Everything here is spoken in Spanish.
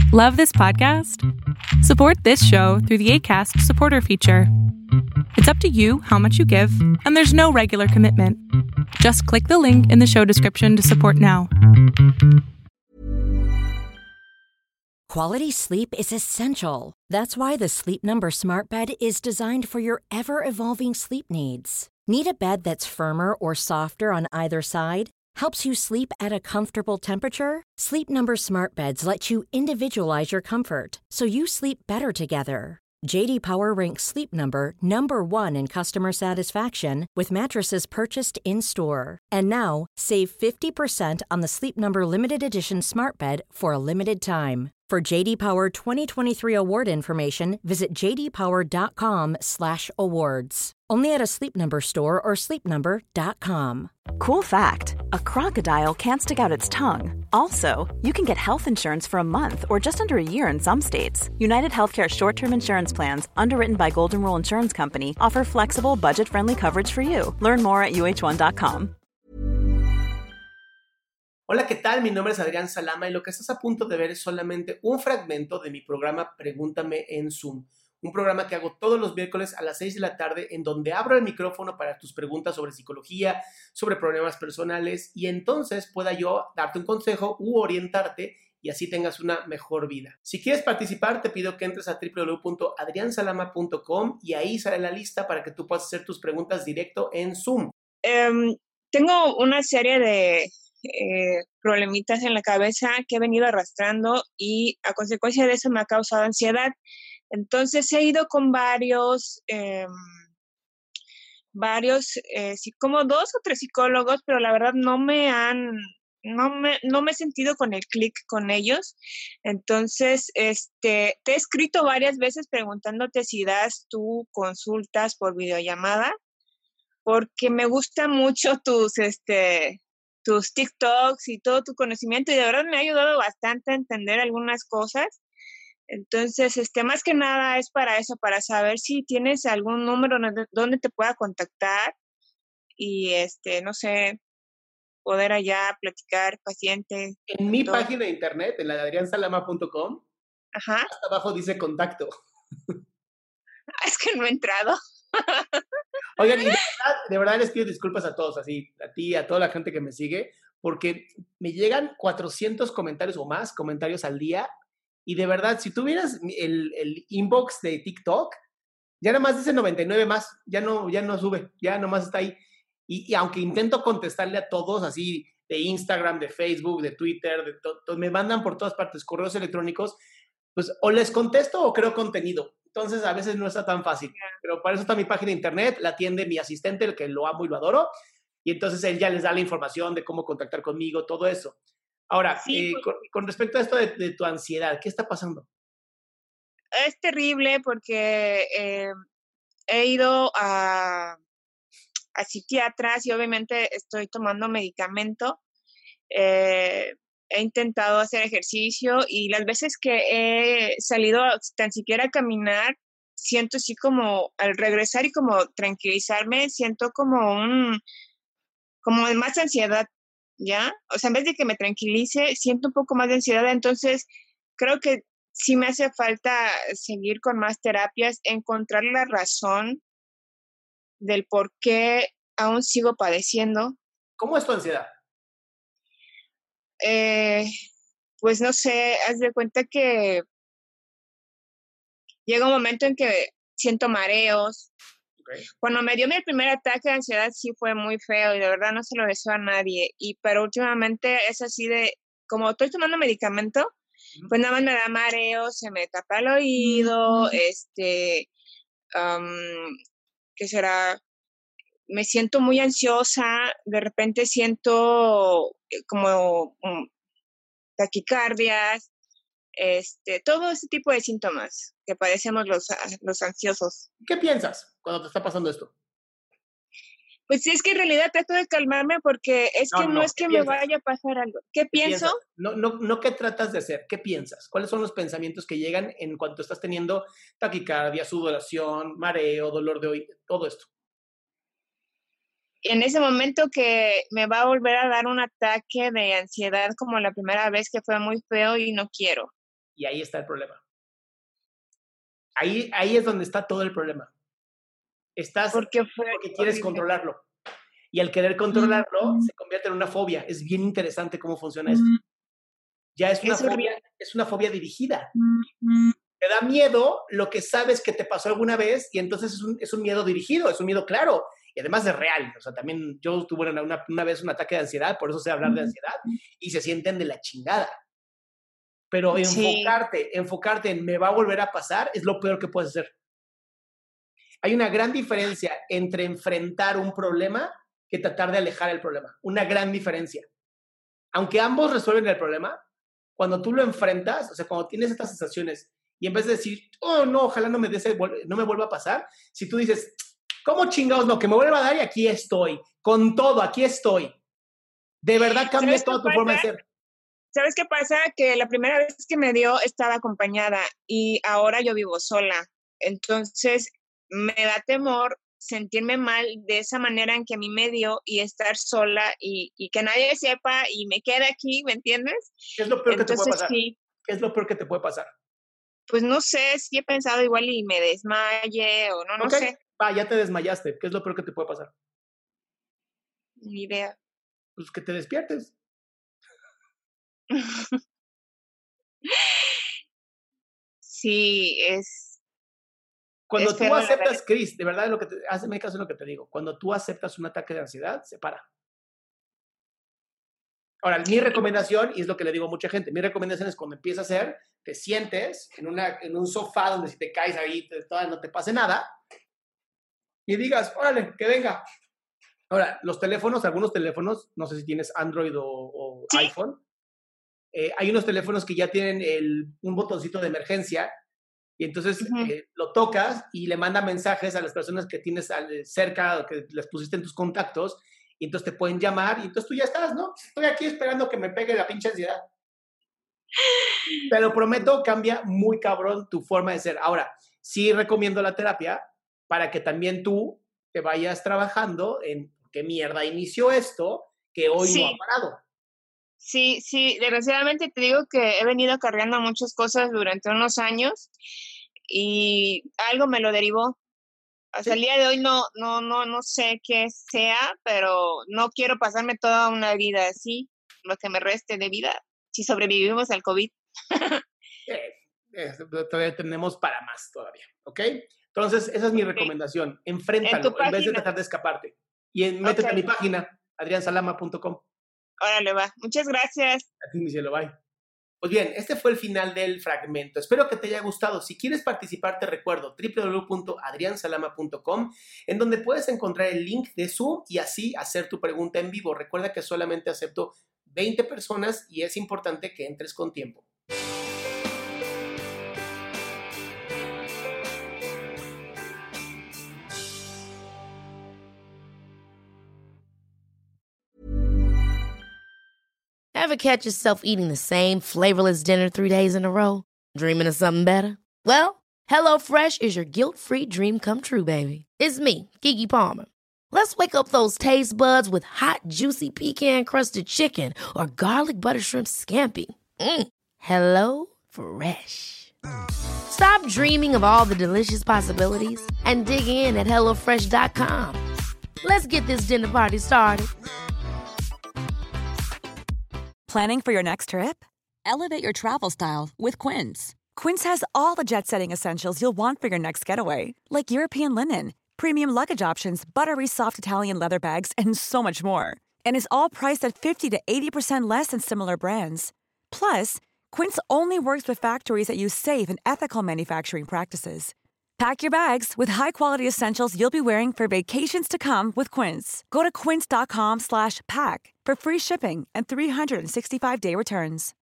Love this podcast? Support this show through the Acast supporter feature. It's up to you how much you give, and there's no regular commitment. Just click the link in the show description to support now. Quality sleep is essential. That's why the Sleep Number Smart Bed is designed for your ever-evolving sleep needs. Need a bed that's firmer or softer on either side? Helps you sleep at a comfortable temperature? Sleep Number Smart Beds let you individualize your comfort, so you sleep better together. J.D. Power ranks Sleep Number number 1 in customer satisfaction with mattresses purchased in-store. And now, save 50% on the Sleep Number Limited Edition Smart Bed for a limited time. For J.D. Power 2023 award information, visit jdpower.com/awards. Only at a Sleep Number store or sleepnumber.com. Cool fact, a crocodile can't stick out its tongue. Also, you can get health insurance for a month or just under a year in some states. United Healthcare short-term insurance plans, underwritten by Golden Rule Insurance Company, offer flexible, budget-friendly coverage for you. Learn more at uh1.com. Hola, ¿qué tal? Mi nombre es Adrián Salama y lo que estás a punto de ver es solamente un fragmento de mi programa Pregúntame en Zoom. Un programa que hago todos los miércoles a las 6 de la tarde en donde abro el micrófono para tus preguntas sobre psicología, sobre problemas personales y entonces pueda yo darte un consejo u orientarte y así tengas una mejor vida. Si quieres participar, te pido que entres a www.adriansalama.com y ahí sale la lista para que tú puedas hacer tus preguntas directo en Zoom. Tengo una serie de problemitas en la cabeza que he venido arrastrando y a consecuencia de eso me ha causado ansiedad. Entonces he ido con varios, como 2 o 3 psicólogos, pero la verdad no me he sentido con el clic con ellos. Entonces, te he escrito varias veces preguntándote si das tú consultas por videollamada, porque me gusta mucho tus TikToks y todo tu conocimiento y de verdad me ha ayudado bastante a entender algunas cosas. Entonces, más que nada es para eso, para saber si tienes algún número donde te pueda contactar y, no sé, poder allá platicar paciente. En mi página de internet, en la de adriansalama.com, ajá, hasta abajo dice contacto. Es que no he entrado. Oigan, y de verdad les pido disculpas a todos, así, a ti, a toda la gente que me sigue, porque me llegan 400 comentarios o más, comentarios al día, y de verdad, si tuvieras el inbox de TikTok, ya nada más dice 99 más, ya no sube, ya nomás está ahí. Y aunque intento contestarle a todos, así, de Instagram, de Facebook, de Twitter, me mandan por todas partes correos electrónicos, pues o les contesto o creo contenido. Entonces, a veces no está tan fácil. Pero para eso está mi página de internet, la atiende mi asistente, el que lo amo y lo adoro. Y entonces él ya les da la información de cómo contactar conmigo, todo eso. Ahora, sí, con respecto a esto de tu ansiedad, ¿qué está pasando? Es terrible porque he ido a psiquiatras y obviamente estoy tomando medicamento. He intentado hacer ejercicio y las veces que he salido tan siquiera a caminar, siento así como al regresar y como tranquilizarme, siento como más ansiedad, ¿ya? O sea, en vez de que me tranquilice, siento un poco más de ansiedad. Entonces, creo que sí me hace falta seguir con más terapias, encontrar la razón del por qué aún sigo padeciendo. ¿Cómo es tu ansiedad? Pues no sé, haz de cuenta que llega un momento en que siento mareos. Okay. Cuando me dio mi primer ataque de ansiedad sí fue muy feo y de verdad no se lo deseo a nadie. Pero últimamente es así de, como estoy tomando medicamento, pues nada más me da mareos, se me tapa el oído, ¿qué será? Me siento muy ansiosa, de repente siento como taquicardias, todo ese tipo de síntomas que padecemos los ansiosos. ¿Qué piensas cuando te está pasando esto? Pues sí, es que en realidad trato de calmarme porque es que no es que me vaya a pasar algo. ¿Qué pienso? No, ¿qué tratas de hacer? ¿Qué piensas? ¿Cuáles son los pensamientos que llegan en cuanto estás teniendo taquicardia, sudoración, mareo, dolor de oído, todo esto? En ese momento que me va a volver a dar un ataque de ansiedad como la primera vez que fue muy feo y no quiero. Y ahí está el problema. Ahí es donde está todo el problema. Estás porque quieres controlarlo. Y al querer controlarlo, se convierte en una fobia. Es bien interesante cómo funciona esto. Ya es una fobia dirigida. Te da miedo lo que sabes que te pasó alguna vez y entonces es un miedo dirigido, es un miedo claro. Y además es real. O sea, también yo tuve una vez un ataque de ansiedad, por eso sé hablar de ansiedad, y se sienten de la chingada. Pero enfocarte en me va a volver a pasar es lo peor que puedes hacer. Hay una gran diferencia entre enfrentar un problema que tratar de alejar el problema. Una gran diferencia. Aunque ambos resuelven el problema, cuando tú lo enfrentas, o sea, cuando tienes estas sensaciones y en vez de decir, oh, no, ojalá no me vuelva a pasar, si tú dices, ¿cómo chingados no? Que me vuelva a dar y aquí estoy. Con todo, aquí estoy. De verdad cambia toda tu forma de ser. ¿Sabes qué pasa? Que la primera vez que me dio estaba acompañada y ahora yo vivo sola. Entonces me da temor sentirme mal de esa manera en que a mí me dio y estar sola y que nadie sepa y me quede aquí, ¿me entiendes? ¿Qué es lo peor que te puede pasar? Sí. ¿Qué es lo peor que te puede pasar? Pues no sé, sí he pensado igual y me desmaye o no sé. Ya te desmayaste. ¿Qué es lo peor que te puede pasar? Ni idea. Pues que te despiertes. Sí, Cuando tú aceptas, Cris, de verdad, hazme caso en lo que te digo. Cuando tú aceptas un ataque de ansiedad, se para. Ahora, mi recomendación, y es lo que le digo a mucha gente, mi recomendación es cuando empieza a hacer, te sientes en un sofá donde si te caes ahí, todavía no te pase nada, y digas, órale, que venga. Ahora, algunos teléfonos, no sé si tienes Android o ¿sí? iPhone, hay unos teléfonos que ya tienen un botoncito de emergencia, y entonces lo tocas y le manda mensajes a las personas que tienes cerca o que les pusiste en tus contactos, y entonces te pueden llamar, y entonces tú ya estás, ¿no? Estoy aquí esperando que me pegue la pinche ansiedad. Te lo prometo, cambia muy cabrón tu forma de ser. Ahora, sí recomiendo la terapia para que también tú te vayas trabajando en qué mierda inició esto, que hoy no ha parado. Sí, desgraciadamente te digo que he venido cargando muchas cosas durante unos años y algo me lo derivó. Hasta el día de hoy no sé qué sea, pero no quiero pasarme toda una vida así, lo que me reste de vida, si sobrevivimos al COVID. Todavía tenemos para más todavía, ¿ok? Entonces, esa es mi recomendación. Enfréntalo en vez de tratar de escaparte. Y métete a mi página, adriansalama.com. Órale, va. Muchas gracias. A ti, mi cielo, bye. Pues bien, este fue el final del fragmento. Espero que te haya gustado. Si quieres participar, te recuerdo www.adriansalama.com, en donde puedes encontrar el link de Zoom y así hacer tu pregunta en vivo. Recuerda que solamente acepto 20 personas y es importante que entres con tiempo. Ever catch yourself eating the same flavorless dinner 3 days in a row? Dreaming of something better? Well, HelloFresh is your guilt-free dream come true, baby. It's me, Keke Palmer. Let's wake up those taste buds with hot, juicy pecan-crusted chicken or garlic butter shrimp scampi. Hello Fresh. Stop dreaming of all the delicious possibilities and dig in at HelloFresh.com. Let's get this dinner party started. Planning for your next trip? Elevate your travel style with Quince. Quince has all the jet-setting essentials you'll want for your next getaway, like European linen, premium luggage options, buttery soft Italian leather bags, and so much more. And is all priced at 50 to 80% less than similar brands. Plus, Quince only works with factories that use safe and ethical manufacturing practices. Pack your bags with high-quality essentials you'll be wearing for vacations to come with Quince. Go to quince.com/pack for free shipping and 365-day returns.